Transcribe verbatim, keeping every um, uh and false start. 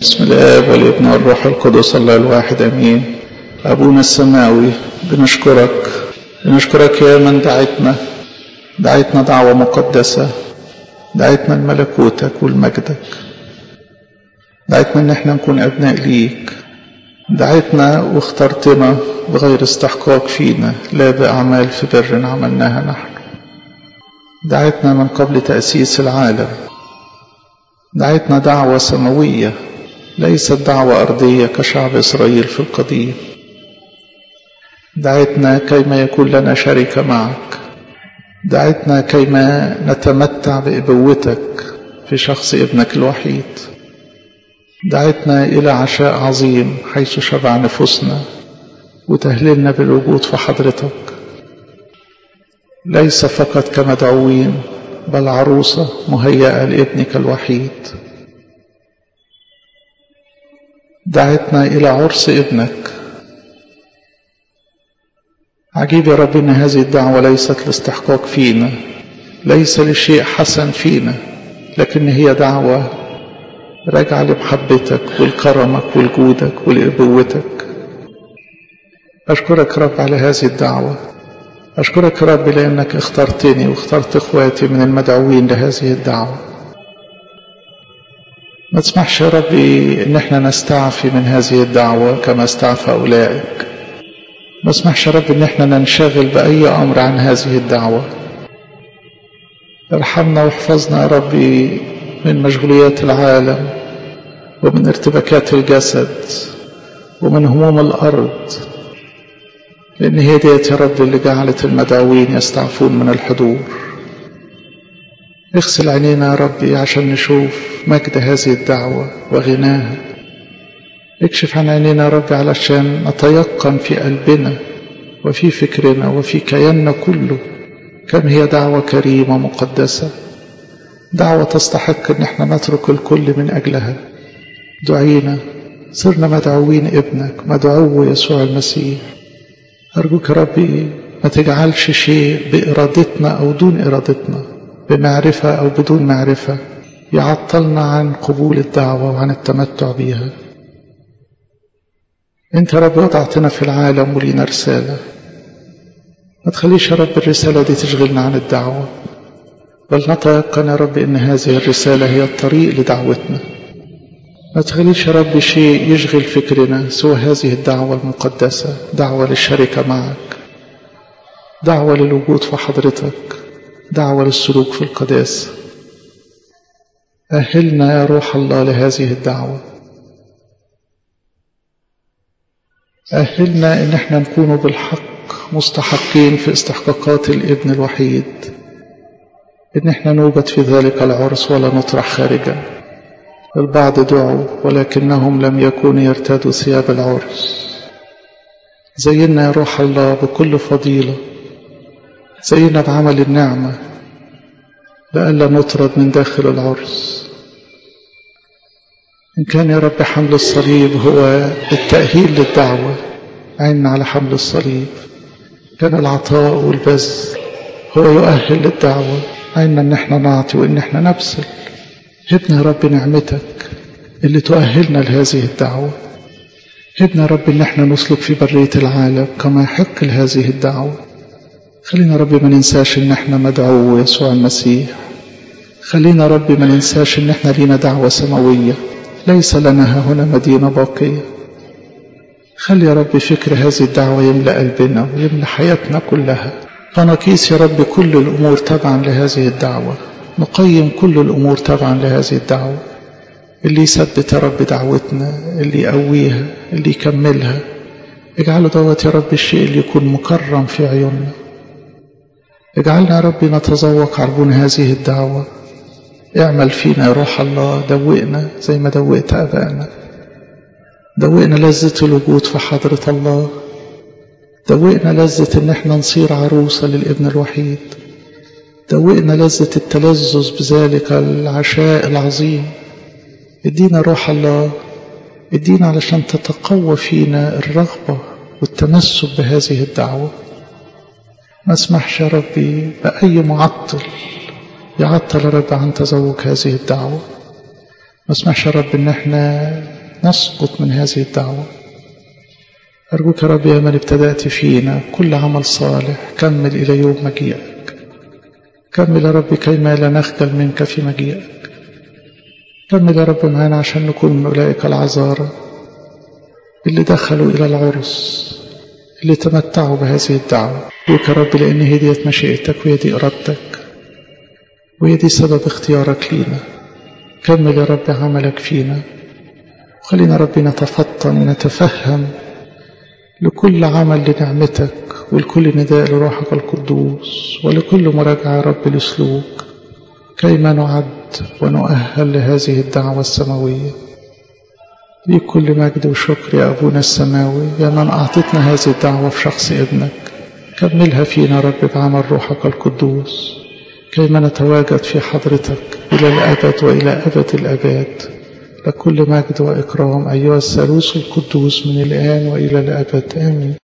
بسم الله والابن والروح القدس الله الواحد امين. ابونا السماوي بنشكرك بنشكرك يا من دعيتنا دعيتنا دعوة مقدسة، دعيتنا لملكوتك ولمجدك، دعيتنا ان احنا نكون ابناء ليك، دعيتنا واخترتنا بغير استحقاق فينا، لا باعمال في بر عملناها نحن. دعيتنا من قبل تأسيس العالم، دعيتنا دعوة سماوية ليست دعوة أرضية كشعب إسرائيل في القديم. دعيتنا كيما يكون لنا شركة معك، دعيتنا كيما نتمتع بإبوتك في شخص ابنك الوحيد، دعيتنا إلى عشاء عظيم حيث شبع نفوسنا وتهللنا بالوجود في حضرتك، ليس فقط كمدعوين بل عروسة مهيئة لابنك الوحيد. دعتنا إلى عرس ابنك. عجيب يا رب إن هذه الدعوة ليست لاستحقاق فينا، ليس لشيء حسن فينا، لكن هي دعوة راجعة لمحبتك ولكرمك ولجودك ولأبوتك. أشكرك رب على هذه الدعوة، أشكرك يا رب لأنك اخترتني واخترت إخواتي من المدعوين لهذه الدعوة. ما تسمحش يا ربي إن احنا نستعفي من هذه الدعوة كما استعفى أولئك. ما تسمحش يا رب إن احنا ننشغل بأي أمر عن هذه الدعوة. ارحمنا واحفظنا يا ربي من مشغوليات العالم ومن ارتباكات الجسد ومن هموم الأرض، لأن هي ديت يا رب اللي جعلت المدعوين يستعفون من الحضور. اغسل عينينا يا ربي عشان نشوف مجد هذه الدعوة وغناها. اكشف عن عينينا يا ربي علشان نتيقن في قلبنا وفي فكرنا وفي كياننا كله كم هي دعوة كريمة مقدسة، دعوة تستحق ان احنا نترك الكل من اجلها. دعينا، صرنا مدعوين ابنك، مدعو يسوع المسيح. أرجوك يا ربي ما تجعلش شيء بإرادتنا أو دون إرادتنا، بمعرفة أو بدون معرفة، يعطلنا عن قبول الدعوة وعن التمتع بها. أنت يا رب وضعتنا في العالم ولينا رسالة، ما تخليش يا رب الرسالة دي تشغلنا عن الدعوة، بل نتيقن يا رب إن هذه الرسالة هي الطريق لدعوتنا. ما تخليش يا رب شيء يشغل فكرنا سوى هذه الدعوة المقدسة، دعوة للشركة معك، دعوة للوجود في حضرتك، دعوة للسلوك في القداسة. أهلنا يا روح الله لهذه الدعوة، أهلنا إن احنا نكون بالحق مستحقين في استحقاقات الابن الوحيد، إن احنا نوجد في ذلك العرس ولا نطرح خارجا. البعض دعوا ولكنهم لم يكونوا يرتدوا ثياب العرس. زينا يا روح الله بكل فضيلة، زينا بعمل النعمة لئلا نطرد من داخل العرس. إن كان يا رب حمل الصليب هو التأهيل للدعوة، عيننا على حمل الصليب. كان العطاء والبذل هو يؤهل للدعوة، عيننا إن احنا نعطي وإن احنا نبذل. هبنا يا رب نعمتك اللي تؤهلنا لهذه الدعوة. هبنا يا رب ان احنا نسلك في برية العالم كما يحق لهذه الدعوة. خلينا يا رب ما ننساش ان احنا مدعو يسوع المسيح. خلينا يا رب ما ننساش ان احنا لينا دعوة سماوية، ليس لنا هنا مدينة باقية. خلي يا رب فكر هذه الدعوة يملأ قلبنا ويملأ حياتنا كلها، فنقيس يا رب كل الامور تبعا لهذه الدعوة، نقيم كل الأمور تبعا لهذه الدعوة. اللي يثبت يا رب دعوتنا، اللي يقويها، اللي يكملها، اجعله دوت يا رب الشيء اللي يكون مكرم في عيوننا. اجعلنا يا رب نتذوق عربون هذه الدعوة. اعمل فينا يا روح الله، دوقنا زي ما دوقت آبائنا، دوقنا لذة الوجود في حضرة الله، دوقنا لذة ان احنا نصير عروسة للابن الوحيد، دوقنا لذة التلذذ بذلك العشاء العظيم. ادينا روح الله، ادينا علشان تتقوى فينا الرغبة والتمسك بهذه الدعوة. ما اسمحش يا ربي بأي معطل يعطل يا رب عن تذوق هذه الدعوة. ما اسمحش يا رب ان احنا نسقط من هذه الدعوة. أرجوك يا رب يا من ابتدأت فينا كل عمل صالح كمل إلى يوم مجيئك. كمل يا رب كيما لا نخجل منك في مجيئك. كمل يا رب معنا عشان نكون من أولئك العذارى اللي دخلوا إلى العرس، اللي تمتعوا بهذه الدعوة. أرجوك يا رب لأن هي دي مشيئتك وهي دي إرادتك وهي دي سبب اختيارك لينا. كمل يا رب عملك فينا وخلينا رب نتفطن ونتفهم لكل عمل لنعمتك ولكل نداء لروحك القدوس ولكل مراجعة يا رب لسلوك كيما نعد ونؤهل لهذه الدعوة السماوية. ليك كل مجد وشكر يا أبونا السماوي يا من أعطتنا هذه الدعوة في شخص ابنك. كملها فينا رب بعمل روحك القدوس كيما نتواجد في حضرتك إلى الأبد وإلى أبد الأبد. لكل مجد وإكرام أيها الثالوث القدوس من الآن وإلى الأبد آمين.